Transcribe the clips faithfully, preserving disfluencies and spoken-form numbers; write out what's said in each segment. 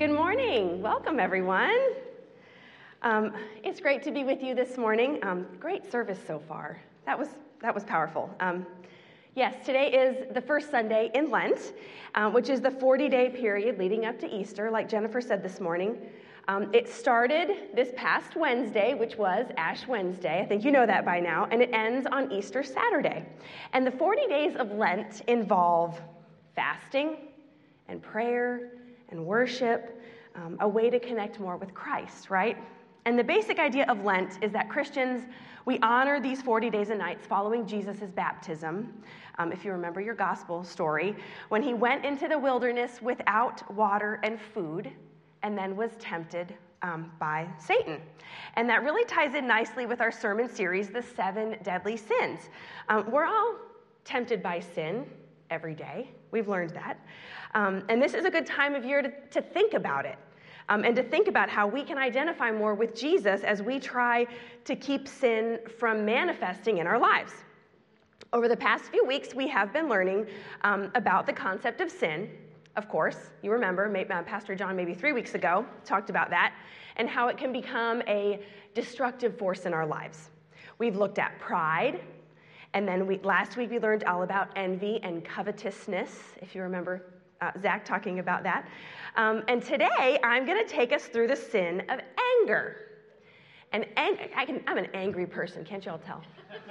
Good morning. Welcome, everyone. Um, it's great to be with you this morning. Um, great service so far. That was that was powerful. Um, yes, today is the first Sunday in Lent, um, which is the forty-day period leading up to Easter, like Jennifer said this morning. Um, it started this past Wednesday, which was Ash Wednesday. I think you know that by now, and it ends on Easter Saturday. And the forty days of Lent involve fasting and prayer and worship, um, a way to connect more with Christ, right? And the basic idea of Lent is that Christians, we honor these forty days and nights following Jesus' baptism. Um, if you remember your gospel story, when he went into the wilderness without water and food, and then was tempted um, by Satan. And that really ties in nicely with our sermon series, The Seven Deadly Sins. Um, we're all tempted by sin every day. We've learned that. Um, and this is a good time of year to, to think about it. Um, and to think about how we can identify more with Jesus as we try to keep sin from manifesting in our lives. Over the past few weeks, we have been learning um, about the concept of sin. Of course, you remember, maybe, uh, Pastor John maybe three weeks ago talked about that, and how it can become a destructive force in our lives. We've looked at pride, and then we, last week we learned all about envy and covetousness, if you remember uh, Zach talking about that. Um, and today, I'm going to take us through the sin of anger. And ang- I can, I'm an angry person, can't you all tell?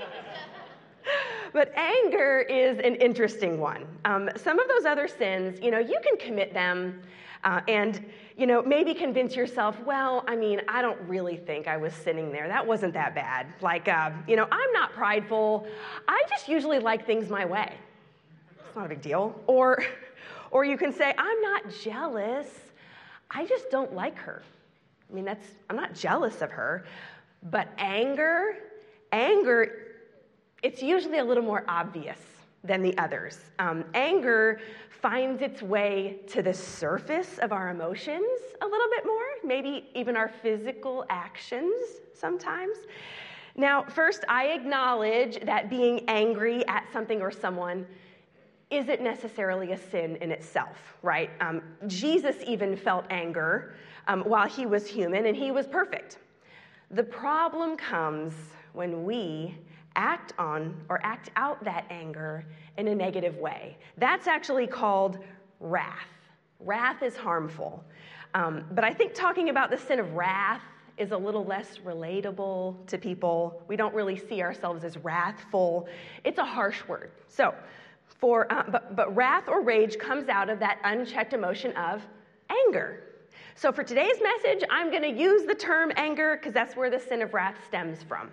But anger is an interesting one. Um, some of those other sins, you know, you can commit them uh, and, you know, maybe convince yourself, well, I mean, I don't really think I was sinning there. That wasn't that bad. Like, uh, you know, I'm not prideful. I just usually like things my way. It's not a big deal. Or, or you can say, I'm not jealous. I just don't like her. I mean, that's, I'm not jealous of her. But anger, anger, it's usually a little more obvious than the others. Um, anger finds its way to the surface of our emotions a little bit more, maybe even our physical actions sometimes. Now, first, I acknowledge that being angry at something or someone isn't necessarily a sin in itself, right? Um, Jesus even felt anger um, while he was human, and he was perfect. The problem comes when we act on or act out that anger in a negative way. That's actually called wrath. Wrath is harmful. Um, but I think talking about the sin of wrath is a little less relatable to people. We don't really see ourselves as wrathful. It's a harsh word. So, for uh, but, but wrath or rage comes out of that unchecked emotion of anger. So for today's message, I'm going to use the term anger because that's where the sin of wrath stems from.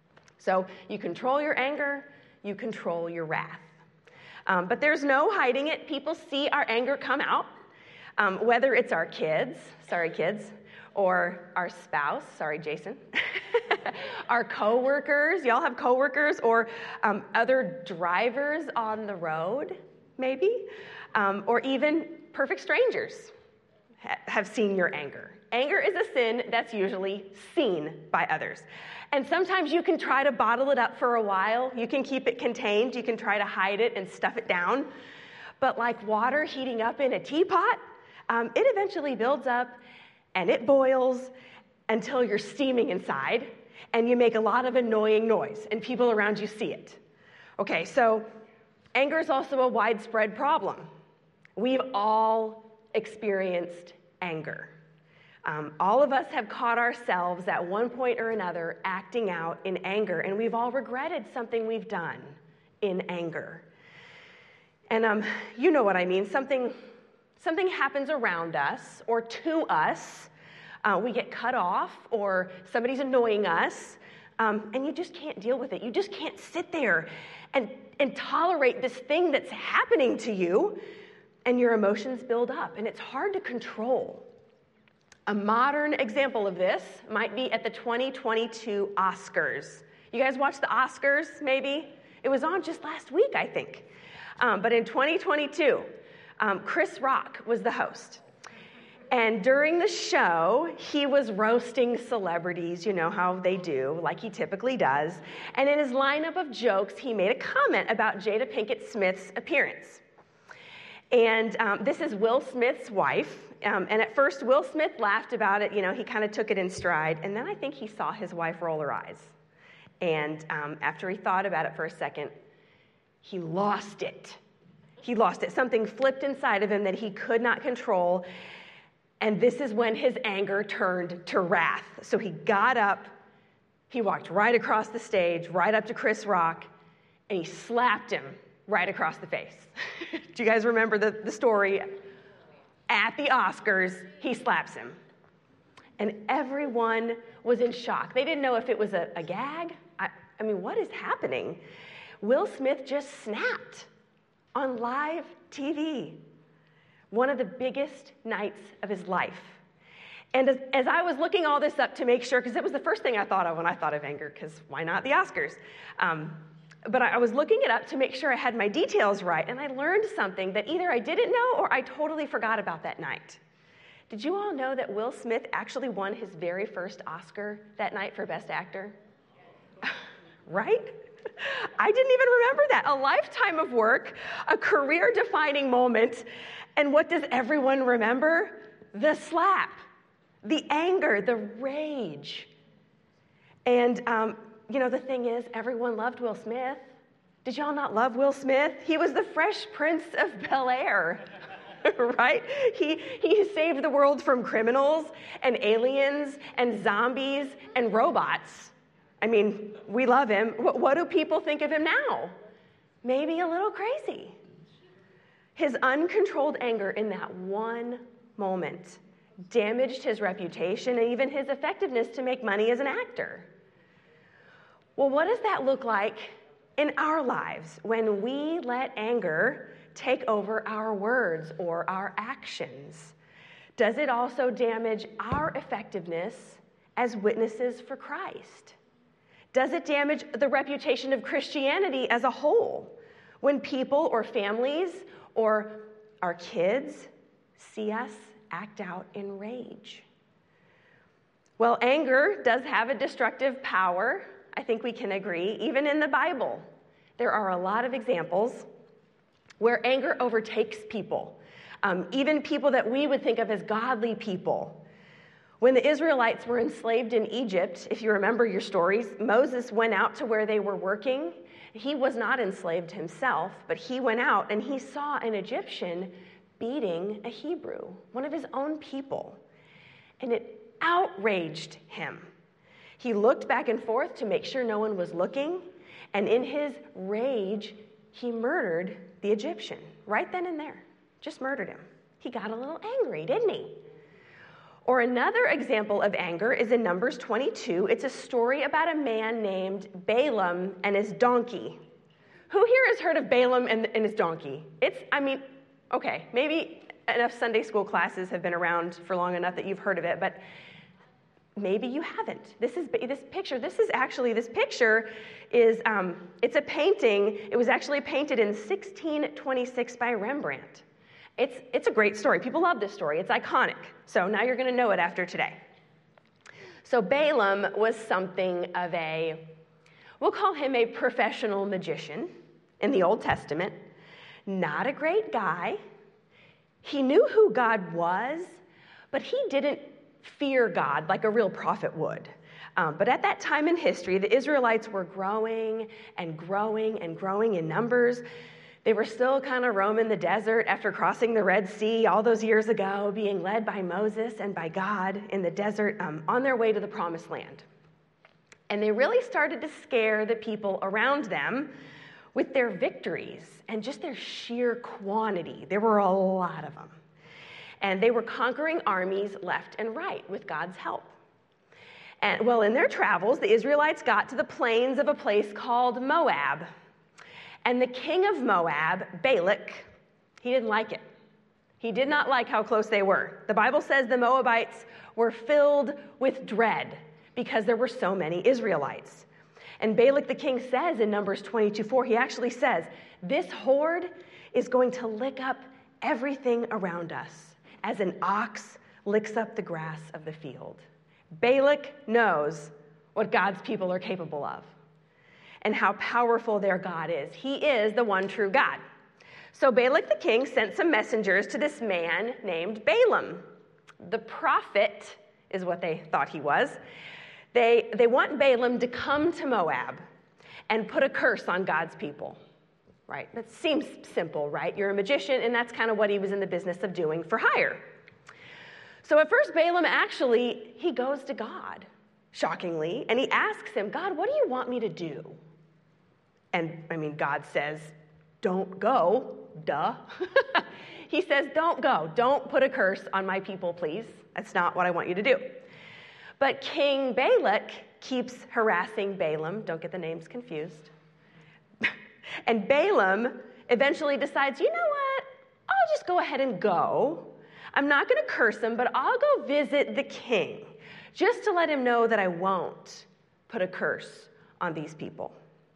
So you control your anger, you control your wrath. Um, but there's no hiding it. People see our anger come out, um, whether it's our kids, sorry kids, or our spouse, sorry Jason, our coworkers, y'all have coworkers, or um, other drivers on the road, maybe, um, or even perfect strangers ha- have seen your anger. Anger is a sin that's usually seen by others. And sometimes you can try to bottle it up for a while. You can keep it contained. You can try to hide it and stuff it down. But like water heating up in a teapot, um, it eventually builds up and it boils until you're steaming inside and you make a lot of annoying noise and people around you see it. Okay, so anger is also a widespread problem. We've all experienced anger. Um, all of us have caught ourselves at one point or another acting out in anger, and we've all regretted something we've done in anger. And um, you know what I mean. Something, something happens around us or to us. Uh, we get cut off or somebody's annoying us, um, and you just can't deal with it. You just can't sit there and, and tolerate this thing that's happening to you, and your emotions build up, and it's hard to control. A modern example of this might be at the twenty twenty-two Oscars. You guys watched the Oscars, maybe? It was on just last week, I think. Um, but in twenty twenty-two, um, Chris Rock was the host. And during the show, he was roasting celebrities, you know how they do, like he typically does. And in his lineup of jokes, he made a comment about Jada Pinkett Smith's appearance. And um, this is Will Smith's wife. Um, and at first, Will Smith laughed about it. You know, he kind of took it in stride. And then I think he saw his wife roll her eyes. And um, after he thought about it for a second, he lost it. He lost it. Something flipped inside of him that he could not control. And this is when his anger turned to wrath. So he got up, he walked right across the stage, right up to Chris Rock, and he slapped him right across the face. Do you guys remember the, the story? At the Oscars, he slaps him. And everyone was in shock. They didn't know if it was a, a gag. I, I mean, what is happening? Will Smith just snapped on live T V. One of the biggest nights of his life. And as, as I was looking all this up to make sure, because it was the first thing I thought of when I thought of anger, because why not the Oscars? Um, but I, I was looking it up to make sure I had my details right, and I learned something that either I didn't know or I totally forgot about that night. Did you all know that Will Smith actually won his very first Oscar that night for Best Actor? Right? I didn't even remember that. A lifetime of work, a career-defining moment, and what does everyone remember? The slap, the anger, the rage. And, um, you know, the thing is, everyone loved Will Smith. Did y'all not love Will Smith? He was the Fresh Prince of Bel-Air, right? He, he saved the world from criminals and aliens and zombies and robots. I mean, we love him. What, what do people think of him now? Maybe a little crazy. His uncontrolled anger in that one moment damaged his reputation and even his effectiveness to make money as an actor. Well, what does that look like in our lives when we let anger take over our words or our actions? Does it also damage our effectiveness as witnesses for Christ? Does it damage the reputation of Christianity as a whole when people or families or our kids see us act out in rage? Well, anger does have a destructive power. I think we can agree. Even in the Bible, there are a lot of examples where anger overtakes people, um, even people that we would think of as godly people. When the Israelites were enslaved in Egypt, if you remember your stories, Moses went out to where they were working. He was not enslaved himself, but he went out and he saw an Egyptian beating a Hebrew, one of his own people, and it outraged him. He looked back and forth to make sure no one was looking, and in his rage, he murdered the Egyptian right then and there, just murdered him. He got a little angry, didn't he? Or another example of anger is in Numbers twenty-two. It's a story about a man named Balaam and his donkey. Who here has heard of Balaam and, and his donkey? It's, I mean, okay, maybe enough Sunday school classes have been around for long enough that you've heard of it, but maybe you haven't. This is this picture. This is actually, this picture is, um, it's a painting. It was actually painted in sixteen twenty-six by Rembrandt. It's, it's a great story. People love this story. It's iconic. So now you're going to know it after today. So Balaam was something of a, we'll call him a professional magician in the Old Testament. Not a great guy. He knew who God was, but he didn't fear God like a real prophet would. Um, but at that time in history, the Israelites were growing and growing and growing in numbers. They were still kind of roaming the desert after crossing the Red Sea all those years ago, being led by Moses and by God in the desert um, on their way to the Promised Land. And they really started to scare the people around them with their victories and just their sheer quantity. There were a lot of them. And they were conquering armies left and right with God's help. And well, in their travels, the Israelites got to the plains of a place called Moab. And the king of Moab, Balak, he didn't like it. He did not like how close they were. The Bible says the Moabites were filled with dread because there were so many Israelites. And Balak the king says in Numbers twenty-two four, he actually says, this horde is going to lick up everything around us as an ox licks up the grass of the field. Balak knows what God's people are capable of and how powerful their God is. He is the one true God. So Balak the king sent some messengers to this man named Balaam. The prophet is what they thought he was. They, they want Balaam to come to Moab and put a curse on God's people. Right? That seems simple, right? You're a magician, and that's kind of what he was in the business of doing for hire. So at first, Balaam actually, he goes to God, shockingly, and he asks him, God, what do you want me to do? And, I mean, God says, don't go, duh. He says, don't go. Don't put a curse on my people, please. That's not what I want you to do. But King Balak keeps harassing Balaam. Don't get the names confused. And Balaam eventually decides, you know what? I'll just go ahead and go. I'm not going to curse him, but I'll go visit the king just to let him know that I won't put a curse on these people.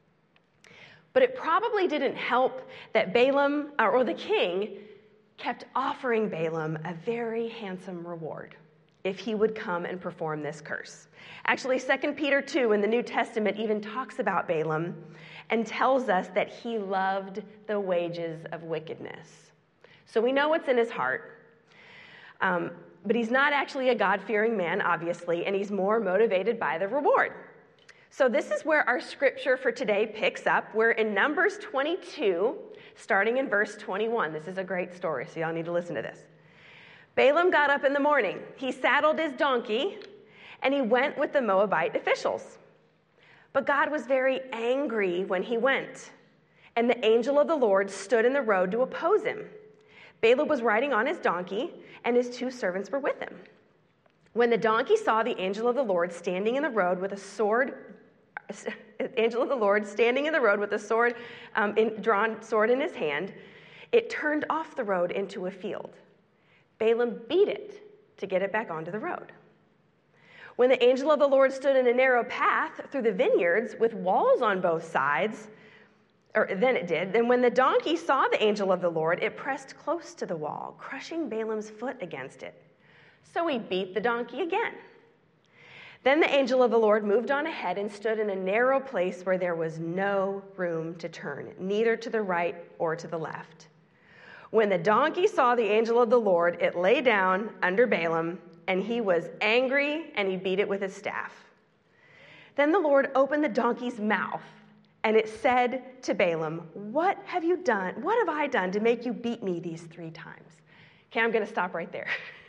But it probably didn't help that Balaam, or the king, kept offering Balaam a very handsome reward if he would come and perform this curse. Actually, Second Peter two in the New Testament even talks about Balaam and tells us that he loved the wages of wickedness. So we know what's in his heart. Um, but he's not actually a God-fearing man, obviously, and he's more motivated by the reward. So this is where our scripture for today picks up. We're in Numbers twenty-two, starting in verse twenty-one. This is a great story, so y'all need to listen to this. Balaam got up in the morning. He saddled his donkey, and he went with the Moabite officials. But God was very angry when he went, and the angel of the Lord stood in the road to oppose him. Balaam was riding on his donkey, and his two servants were with him. When the donkey saw the angel of the Lord standing in the road with a sword, angel of the Lord standing in the road with a sword, um, in, drawn sword in his hand, it turned off the road into a field. Balaam beat it to get it back onto the road. When the angel of the Lord stood in a narrow path through the vineyards with walls on both sides, or then it did, then when the donkey saw the angel of the Lord, it pressed close to the wall, crushing Balaam's foot against it. So he beat the donkey again. Then the angel of the Lord moved on ahead and stood in a narrow place where there was no room to turn, neither to the right or to the left. When the donkey saw the angel of the Lord, it lay down under Balaam, and he was angry, and he beat it with his staff. Then the Lord opened the donkey's mouth, and it said to Balaam, "What have you done? What have I done to make you beat me these three times?" Okay, I'm going to stop right there.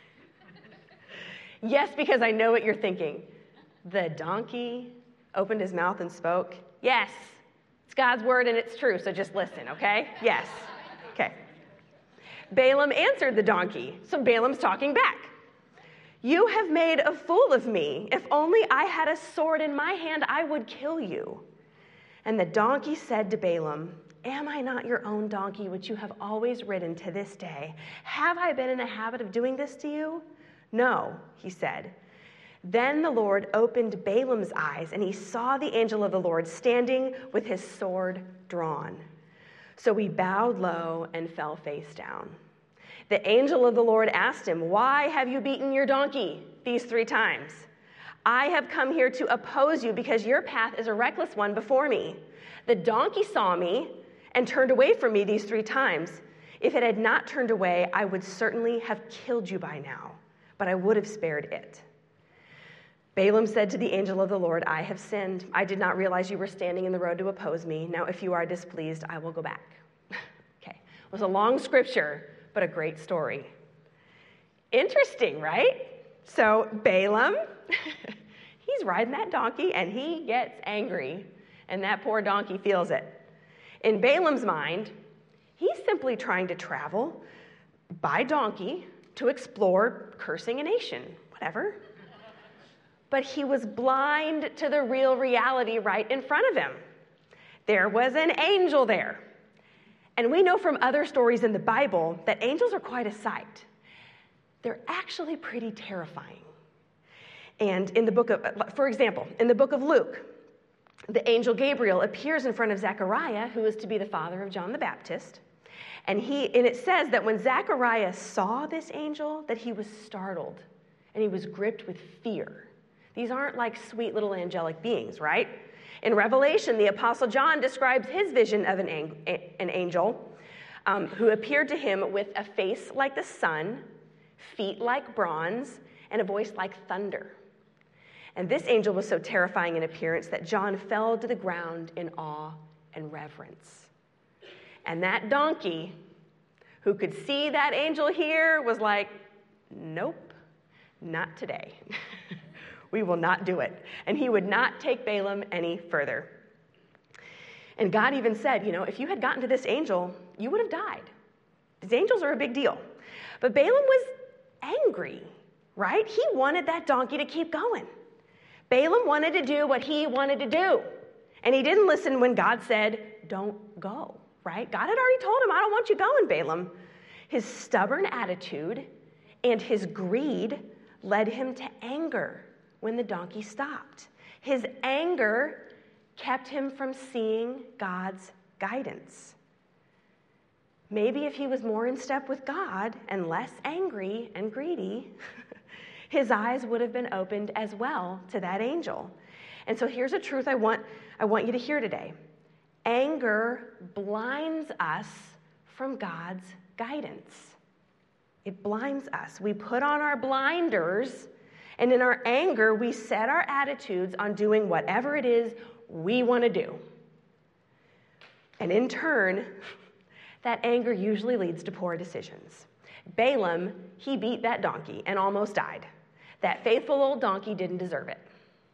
Yes, because I know what you're thinking. The donkey opened his mouth and spoke. Yes, it's God's word and it's true, so just listen, okay? Yes. Okay. Balaam answered the donkey. So Balaam's talking back. "You have made a fool of me. If only I had a sword in my hand, I would kill you." And the donkey said to Balaam, "Am I not your own donkey, which you have always ridden to this day? Have I been in the habit of doing this to you?" "No," he said. Then the Lord opened Balaam's eyes, and he saw the angel of the Lord standing with his sword drawn. So he bowed low and fell face down. The angel of the Lord asked him, "Why have you beaten your donkey these three times?" "I have come here to oppose you because your path is a reckless one before me. The donkey saw me and turned away from me these three times. If it had not turned away, I would certainly have killed you by now, but I would have spared it." Balaam said to the angel of the Lord, "I have sinned. I did not realize you were standing in the road to oppose me. Now, if you are displeased, I will go back." Okay, it was a long scripture, but a great story. Interesting, right? So Balaam, he's riding that donkey, and he gets angry, and that poor donkey feels it. In Balaam's mind, he's simply trying to travel by donkey to explore cursing a nation, whatever. But he was blind to the real reality right in front of him. There was an angel there. And we know from other stories in the Bible that angels are quite a sight. They're actually pretty terrifying. And in the book of, for example, in the book of Luke, the angel Gabriel appears in front of Zechariah, who is to be the father of John the Baptist. And he, and it says that when Zechariah saw this angel, that he was startled and he was gripped with fear. These aren't like sweet little angelic beings, right? In Revelation, the Apostle John describes his vision of an, ang- an angel um, who appeared to him with a face like the sun, feet like bronze, and a voice like thunder. And this angel was so terrifying in appearance that John fell to the ground in awe and reverence. And that donkey, who could see that angel here, was like, nope, not today. We will not do it. And he would not take Balaam any further. And God even said, you know, if you had gotten to this angel, you would have died. These angels are a big deal. But Balaam was angry, right? He wanted that donkey to keep going. Balaam wanted to do what he wanted to do. And he didn't listen when God said, don't go, right? God had already told him, I don't want you going, Balaam. His stubborn attitude and his greed led him to anger when the donkey stopped. His anger kept him from seeing God's guidance. Maybe if he was more in step with God and less angry and greedy, his eyes would have been opened as well to that angel. And so here's a truth I want, I want you to hear today. Anger blinds us from God's guidance. It blinds us. We put on our blinders, and in our anger, we set our attitudes on doing whatever it is we want to do. And in turn, that anger usually leads to poor decisions. Balaam, he beat that donkey and almost died. That faithful old donkey didn't deserve it.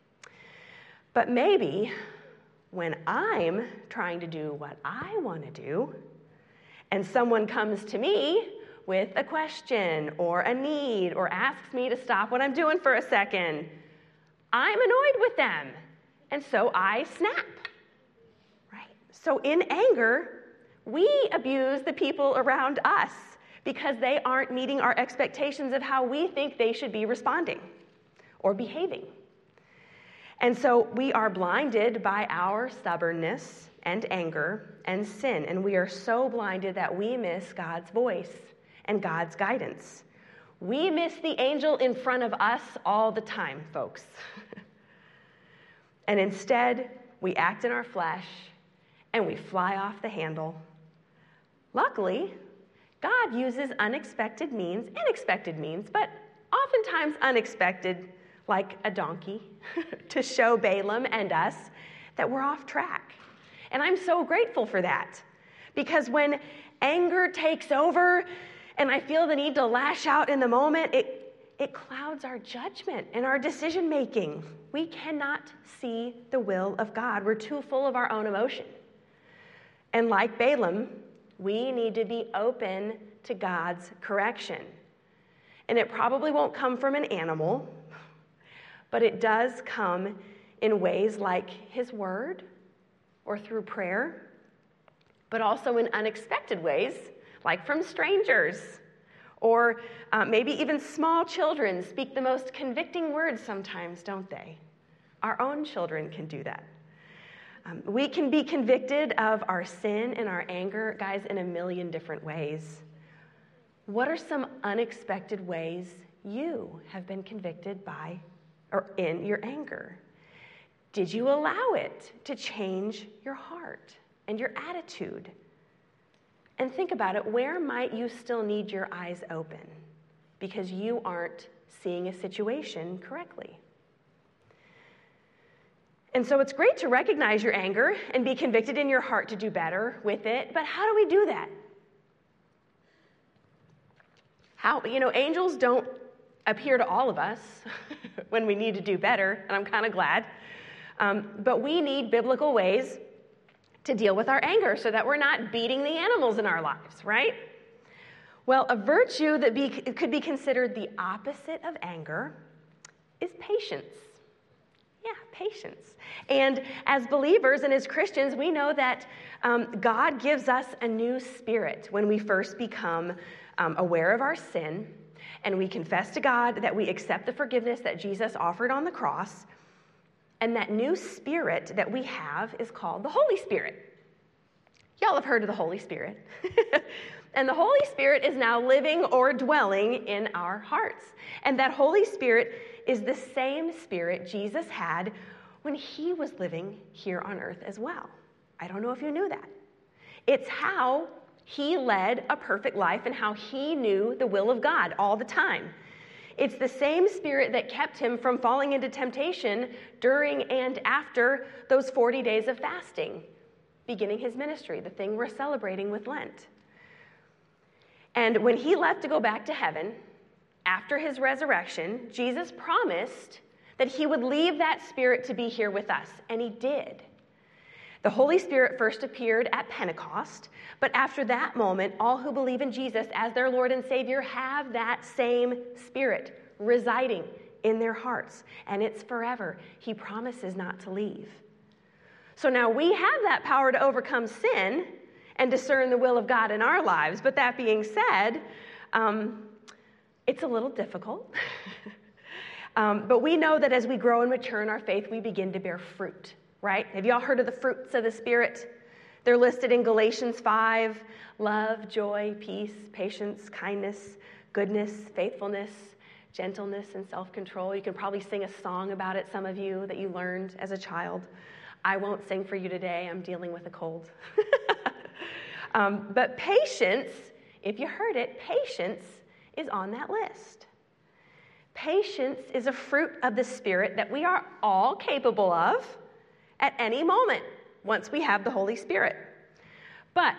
But maybe when I'm trying to do what I want to do, and someone comes to me with a question or a need or asks me to stop what I'm doing for a second, I'm annoyed with them. And so I snap, right? So in anger, we abuse the people around us because they aren't meeting our expectations of how we think they should be responding or behaving. And so we are blinded by our stubbornness and anger and sin, and we are so blinded that we miss God's voice and God's guidance. We miss the angel in front of us all the time, folks. And instead, we act in our flesh and we fly off the handle. Luckily, God uses unexpected means and expected means, but oftentimes unexpected, like a donkey, to show Balaam and us that we're off track. And I'm so grateful for that, because when anger takes over and I feel the need to lash out in the moment, it, it clouds our judgment and our decision making. We cannot see the will of God. We're too full of our own emotion. And like Balaam, we need to be open to God's correction. And it probably won't come from an animal, but it does come in ways like his word or through prayer, but also in unexpected ways, like from strangers. Or uh, maybe even small children speak the most convicting words sometimes, don't they? Our own children can do that. Um, we can be convicted of our sin and our anger, guys, in a million different ways. What are some unexpected ways you have been convicted by or in your anger? Did you allow it to change your heart and your attitude? And think about it, where might you still need your eyes open because you aren't seeing a situation correctly? And so it's great to recognize your anger and be convicted in your heart to do better with it, but how do we do that? How, you know, angels don't appear to all of us when we need to do better, and I'm kind of glad. Um, but we need biblical ways to deal with our anger so that we're not beating the animals in our lives, right? Well, a virtue that be, could be considered the opposite of anger is patience. Yeah, patience. And as believers and as Christians, we know that um, God gives us a new spirit when we first become um, aware of our sin, and we confess to God that we accept the forgiveness that Jesus offered on the cross. And that new spirit that we have is called the Holy Spirit. Y'all have heard of the Holy Spirit. And the Holy Spirit is now living or dwelling in our hearts. And that Holy Spirit is the same spirit Jesus had when he was living here on earth as well. I don't know if you knew that. It's how He led a perfect life and how he knew the will of God all the time. It's the same Spirit that kept him from falling into temptation during and after those forty days of fasting, beginning his ministry, the thing we're celebrating with Lent. And when he left to go back to heaven, after his resurrection, Jesus promised that he would leave that Spirit to be here with us, and he did. The Holy Spirit first appeared at Pentecost, but after that moment, all who believe in Jesus as their Lord and Savior have that same Spirit residing in their hearts, and it's forever. He promises not to leave. So now we have that power to overcome sin and discern the will of God in our lives, but that being said, um, it's a little difficult. um, but we know that as we grow and mature in our faith, we begin to bear fruit. Right? Have you all heard of the fruits of the Spirit? They're listed in Galatians five: love, joy, peace, patience, kindness, goodness, faithfulness, gentleness, and self-control. You can probably sing a song about it, some of you, that you learned as a child. I won't sing for you today. I'm dealing with a cold. um, but patience, if you heard it, patience is on that list. Patience is a fruit of the Spirit that we are all capable of at any moment, once we have the Holy Spirit. But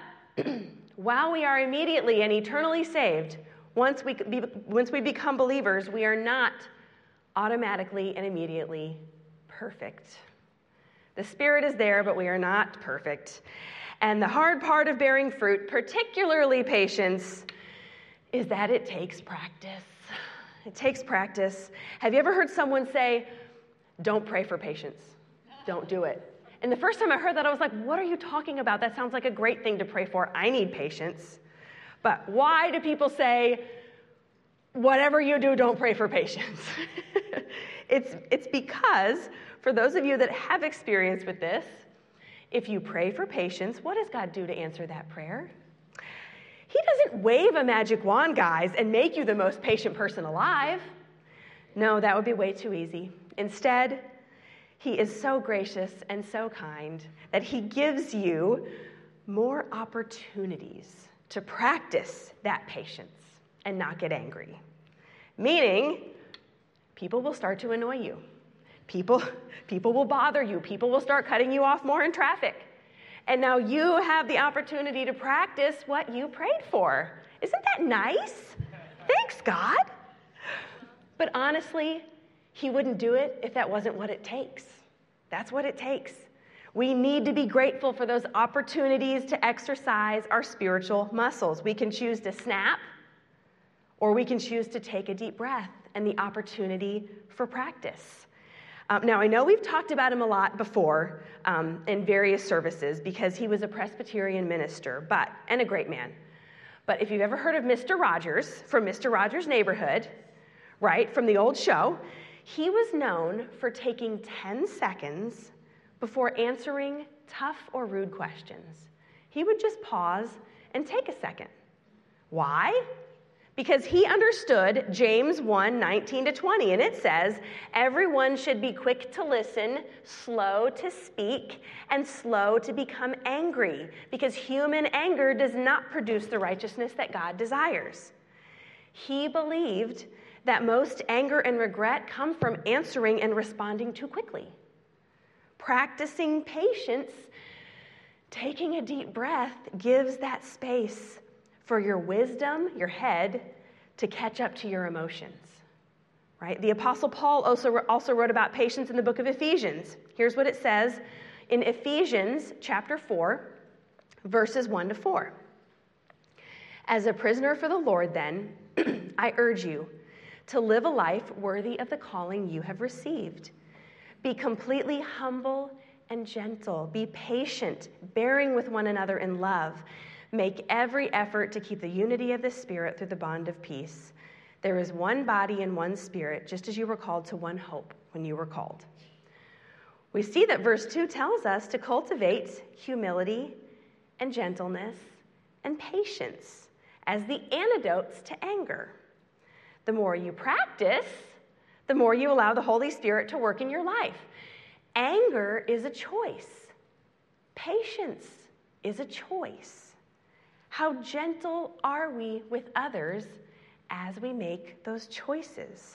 while we are immediately and eternally saved, once we, be, once we become believers, we are not automatically and immediately perfect. The Spirit is there, but we are not perfect. And the hard part of bearing fruit, particularly patience, is that it takes practice. It takes practice. Have you ever heard someone say, "Don't pray for patience"? Don't do it. And the first time I heard that, I was like, what are you talking about? That sounds like a great thing to pray for. I need patience. But why do people say, whatever you do, don't pray for patience? it's, it's because, for those of you that have experience with this, if you pray for patience, what does God do to answer that prayer? He doesn't wave a magic wand, guys, and make you the most patient person alive. No, that would be way too easy. Instead, He is so gracious and so kind that he gives you more opportunities to practice that patience and not get angry. Meaning, people will start to annoy you. People, people will bother you. People will start cutting you off more in traffic. And now you have the opportunity to practice what you prayed for. Isn't that nice? Thanks, God. But honestly, he wouldn't do it if that wasn't what it takes. That's what it takes. We need to be grateful for those opportunities to exercise our spiritual muscles. We can choose to snap, or we can choose to take a deep breath and the opportunity for practice. Um, now, I know we've talked about him a lot before um, in various services because he was a Presbyterian minister, but and a great man. But if you've ever heard of Mister Rogers from Mister Rogers' Neighborhood, right, from the old show, he was known for taking ten seconds before answering tough or rude questions. He would just pause and take a second. Why? Because he understood James one, nineteen to twenty, and it says, everyone should be quick to listen, slow to speak, and slow to become angry, because human anger does not produce the righteousness that God desires. He believed that most anger and regret come from answering and responding too quickly. Practicing patience, taking a deep breath, gives that space for your wisdom, your head, to catch up to your emotions, right? The Apostle Paul also, also wrote about patience in the book of Ephesians. Here's what it says in Ephesians chapter four, verses one to four. As a prisoner for the Lord, then, I urge you to live a life worthy of the calling you have received. Be completely humble and gentle. Be patient, bearing with one another in love. Make every effort to keep the unity of the Spirit through the bond of peace. There is one body and one Spirit, just as you were called to one hope when you were called. We see that verse two tells us to cultivate humility and gentleness and patience as the antidotes to anger. The more you practice, the more you allow the Holy Spirit to work in your life. Anger is a choice. Patience is a choice. How gentle are we with others as we make those choices?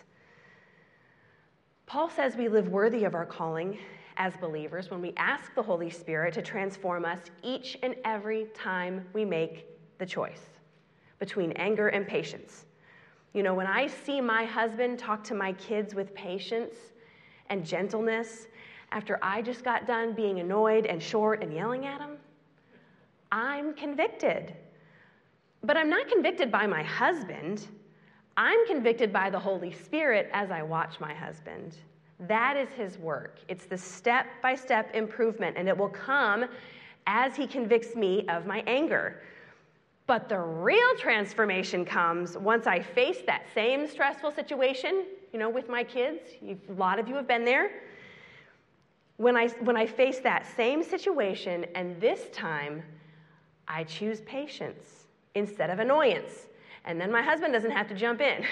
Paul says we live worthy of our calling as believers when we ask the Holy Spirit to transform us each and every time we make the choice between anger and patience. You know, when I see my husband talk to my kids with patience and gentleness after I just got done being annoyed and short and yelling at him, I'm convicted. But I'm not convicted by my husband. I'm convicted by the Holy Spirit as I watch my husband. That is his work. It's the step-by-step improvement, and it will come as he convicts me of my anger. But the real transformation comes once I face that same stressful situation, you know, with my kids. You've, a lot of you have been there. When I, when I face that same situation, and this time, I choose patience instead of annoyance. And then my husband doesn't have to jump in.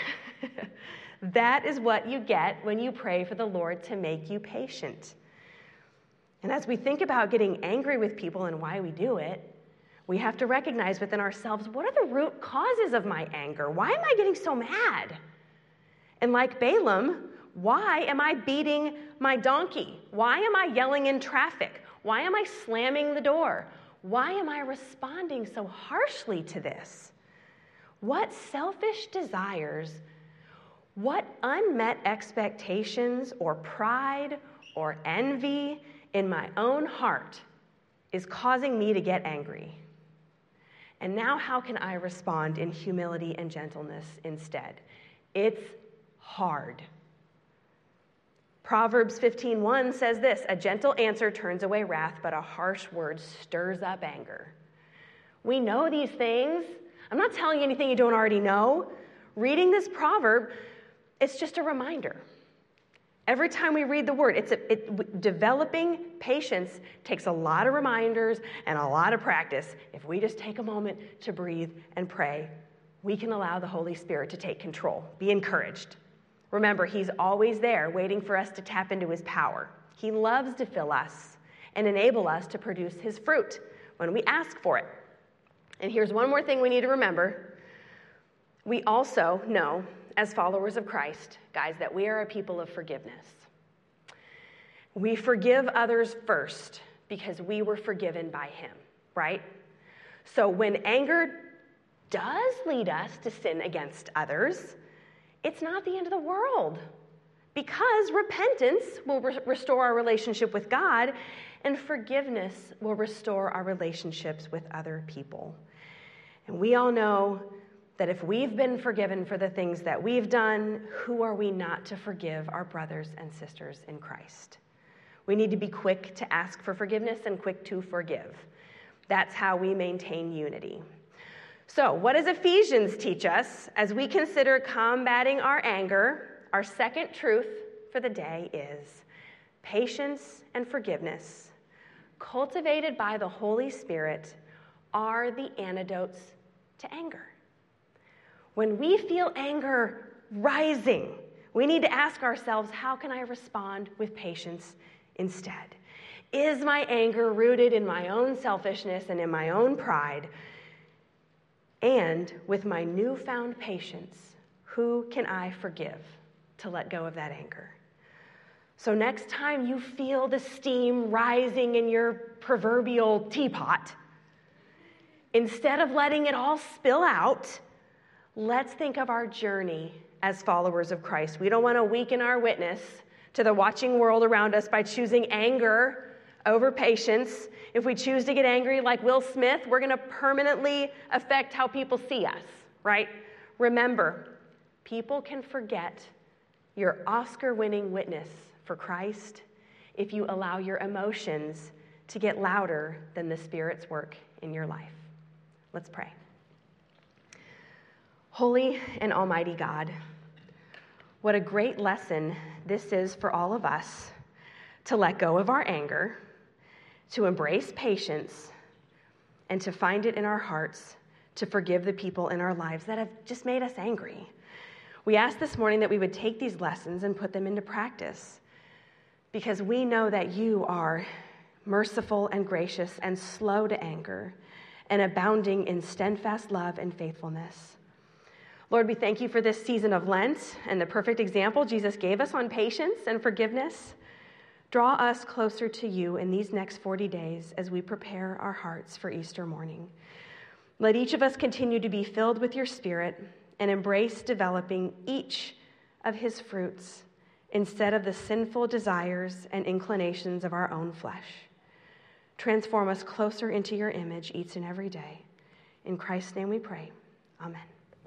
That is what you get when you pray for the Lord to make you patient. And as we think about getting angry with people and why we do it, we have to recognize within ourselves, what are the root causes of my anger? Why am I getting so mad? And like Balaam, why am I beating my donkey? Why am I yelling in traffic? Why am I slamming the door? Why am I responding so harshly to this? What selfish desires, what unmet expectations or pride or envy in my own heart is causing me to get angry? And now how can I respond in humility and gentleness instead? It's hard. Proverbs fifteen one says this, "A gentle answer turns away wrath, but a harsh word stirs up anger." We know these things. I'm not telling you anything you don't already know. Reading this proverb, it's just a reminder. Every time we read the word, it's a, it, developing patience takes a lot of reminders and a lot of practice. If we just take a moment to breathe and pray, we can allow the Holy Spirit to take control. Be encouraged. Remember, he's always there waiting for us to tap into his power. He loves to fill us and enable us to produce his fruit when we ask for it. And here's one more thing we need to remember. We also know, as followers of Christ, guys, that we are a people of forgiveness. We forgive others first because we were forgiven by him, right? So when anger does lead us to sin against others, it's not the end of the world, because repentance will re- restore our relationship with God, and forgiveness will restore our relationships with other people. And we all know that if we've been forgiven for the things that we've done, who are we not to forgive our brothers and sisters in Christ? We need to be quick to ask for forgiveness and quick to forgive. That's how we maintain unity. So, what does Ephesians teach us as we consider combating our anger? Our second truth for the day is patience and forgiveness, cultivated by the Holy Spirit, are the antidotes to anger. When we feel anger rising, we need to ask ourselves, how can I respond with patience instead? Is my anger rooted in my own selfishness and in my own pride? And with my newfound patience, who can I forgive to let go of that anger? So next time you feel the steam rising in your proverbial teapot, instead of letting it all spill out, let's think of our journey as followers of Christ. We don't want to weaken our witness to the watching world around us by choosing anger over patience. If we choose to get angry like Will Smith, we're going to permanently affect how people see us, right? Remember, people can forget your Oscar-winning witness for Christ if you allow your emotions to get louder than the Spirit's work in your life. Let's pray. Holy and almighty God, what a great lesson this is for all of us to let go of our anger, to embrace patience, and to find it in our hearts to forgive the people in our lives that have just made us angry. We ask this morning that we would take these lessons and put them into practice, because we know that you are merciful and gracious and slow to anger, and abounding in steadfast love and faithfulness. Lord, we thank you for this season of Lent and the perfect example Jesus gave us on patience and forgiveness. Draw us closer to you in these next forty days as we prepare our hearts for Easter morning. Let each of us continue to be filled with your Spirit and embrace developing each of his fruits instead of the sinful desires and inclinations of our own flesh. Transform us closer into your image each and every day. In Christ's name we pray. Amen.